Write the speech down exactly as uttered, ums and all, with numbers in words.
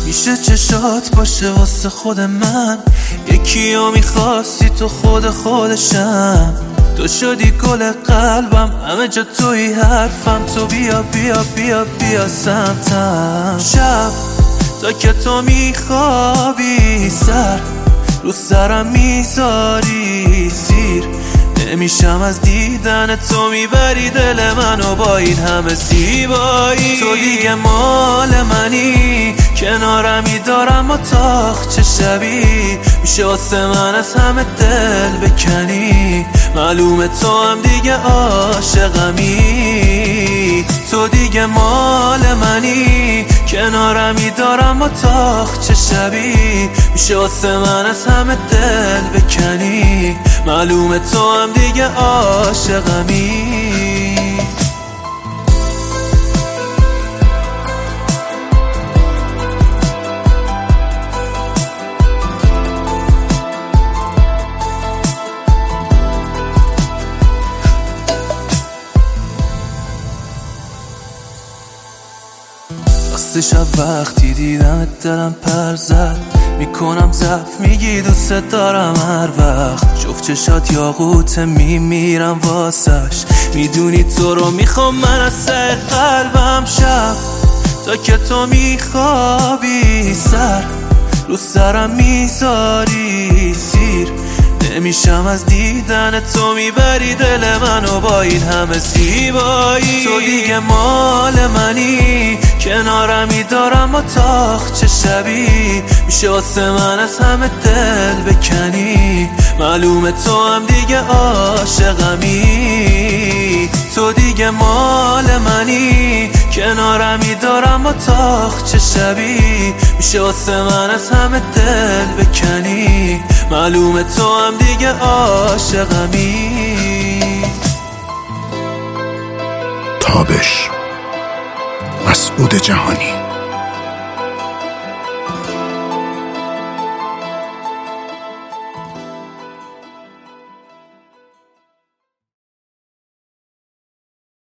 میشه چشات باشه واسه خود من، یکی رو میخواستی تو خود خودشم. تو شدی گل قلبم، همه جا توی حرفم. تو بیا بیا بیا بیا سمتم. شب تا که تو میخوابی سر رو سرم میذاری سیر، نمیشم از دیدن تو، میبری دل منو با این همه زیبایی. تو دیگه مال منی، کنارمی دارم و تاخ چه شبی، میشه واسه من از همه دل بکنی. معلومه تو هم دیگه عاشقمی. تو دیگه مال منی، کنارمی دارم و تاخ چه شبی، میشه واسه من از همه دل بکنی. معلومه تو هم دیگه عاشقمی. راستش وقتی دیدم دلم پر زد، میکنم ضعف میگی دوست دارم هر وقت. جفت چشات یاقوت میمیرم واسش، میدونی تو رو میخوام من از سر قلبم. شب تا که تو میخوابی سر رو سرم میذاری سیر، نمیشم از دیدن تو، میبری دل منو با این همه زیبایی. تو دیگه مال منی، کنارمی دارم و تاخ چه شبی، میشه واسه من از همه دل بکنی. معلومه تو هم دیگه عاشقمی. تو دیگه مال منی، کنارمی دارم و تاخ چه شبی، میشه واسه من از همه دل بکنی. معلومه تو هم دیگه عاشقمی. تابش، مسعود جهانی.